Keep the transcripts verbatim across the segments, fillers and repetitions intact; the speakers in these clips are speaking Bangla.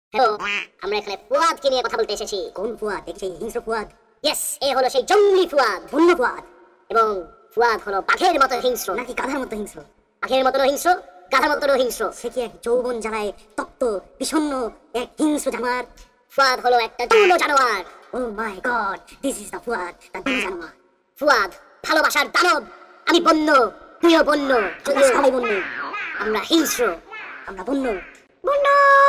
হ্যালো, আমরা এখানে ফুয়াদকে নিয়ে কথা বলতে এসেছি। কোন ফুয়াদ? দেখছি হিংস্র ফুয়াদ। ইয়েস, এ হলো সেই জঙ্গলি ফুয়াদ। বন্য ফুয়াদ এবং ফুয়াদ হলো বাঘের মতো হিংস্র। নাকি গাধার মতো হিংস্র? বাঘের মতো হিংস্র, গাধার মতো হিংস্র। সে কি এক যৌবন জ্বালায় তপ্ত বিষণ্ণ এক হিংস্র জানোয়ার? ফুয়াদ হলো একটা জঙ্গল জানোয়ার। Oh my god, this is the Fuad, the জঙ্গল জানোয়ার। ফুয়াদ ভালোবাসার দানব। আমি বন্য, তুইও বন্য। আমরা সবাই বন্য। আমরা হিংস্র, আমরা বন্য। বন্য।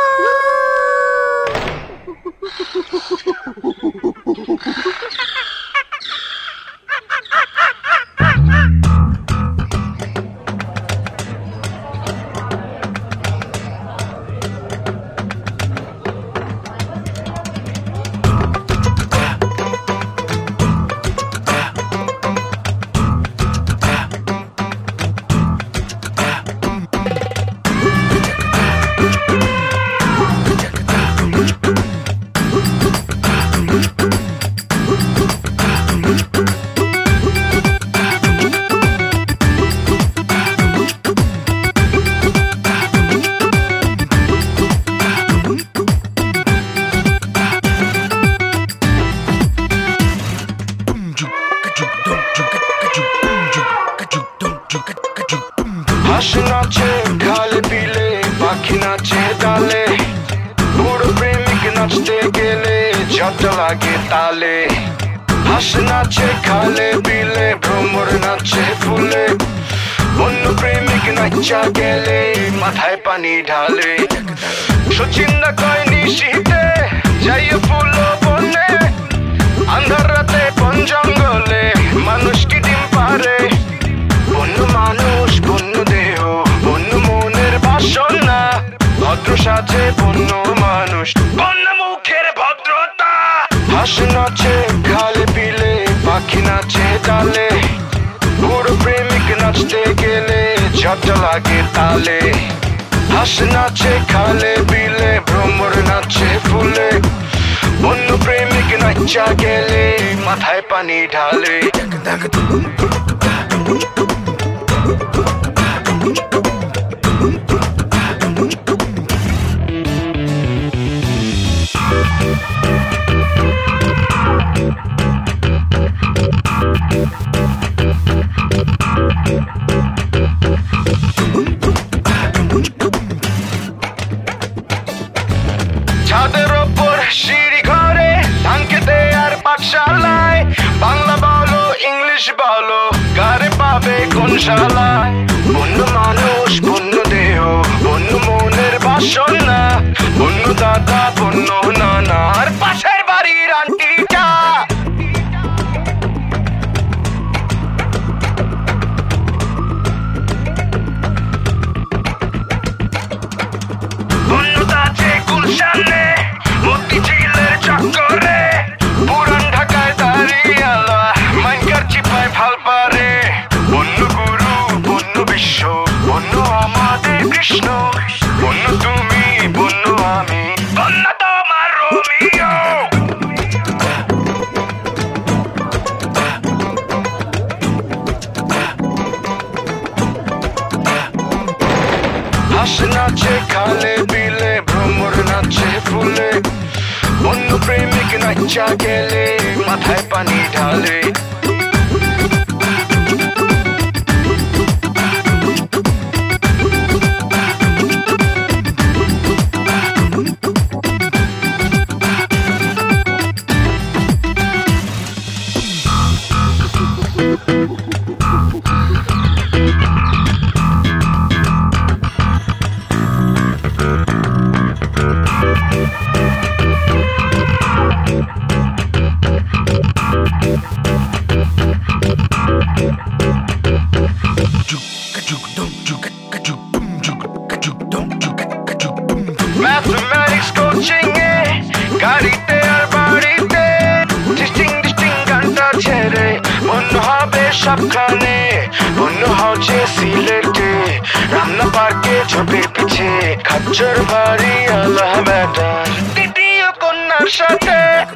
হাঁস নাচে খালে পিলে, পাখি নাচে ডালে, বুড়ো প্রেমিক নাচতে গেলে ঝড় লাগে তালে। হাঁস নাচে খালে পিলে, ভ্রমর নাচে ফুলে, বন্য প্রেমিক নাচা গেলে মাথায় পানি ঢালে। সচিন্দা কয় নিশীতে যাইয়ে ফুল বনে, আন্ধার রাতে বন জঙ্গলে মানুষ কি ডিম পারে। বন্য মানুষ, বন্য দেহ, বন্য মনের বাসনা, ভদ্র সাজে বন্য মানুষ, বন্য মুখের ভদ্রতা। হাঁস নাচে খালে পিলে, পাখি নাচে ডালে, বুড়ো প্রেমিক নাচতে গেলে ঝড় লাগে তালে। হাঁস নাচে খালে পিলে, ভ্রমর নাচে ফুলে, বন্য প্রেমিক নাচা গেলে মাথায় পানি ঢালে। ছাদের ওপর সিঁড়ি ঘরে, ধান খেতে আর পাঠশালায়, বাংলা বলো ইংলিশ বলো, কারে পাবে কোন শালায়। বন্য মানুষ, বন্য দেহ, বন্য মনের বাসনা, বন্য দাদা, বন্য নানা, আর পাশের বাড়ির আন্টিটা। বন্য দাচে গুলশানে, মতিঝিলের চক্করে, পুরান ঢাকায় দাঁড়িয়ালা, মাইকার চিপায় ভালপারে। বন্য গুরু, বন্য বিশ্ব, বন্য আমাদের কৃষ্ণ, বন্য তুমি, বন্য আমি, বন্য তোমার রোমিও। হাঁস নাচে খালে পিলে, ভ্রমর নাচে ফুলে, বন্য প্রেমিক নাচা গেলে মাথায় পানি ঢালে। ম্যাথমেটিক্স কোচিং এ, গাড়িতে আর বাড়িতে, ডিস্টিং ডিস্টিং গানটা ছেড়ে বন্য হবে সবখানে। বন্য হচ্ছে সিলেটে, রামনা পার্কে ছোটে পিছে, খাচ্চর বাড়ি আল্লাহ বেটার দ্বিতীয় কন্যার সাথে।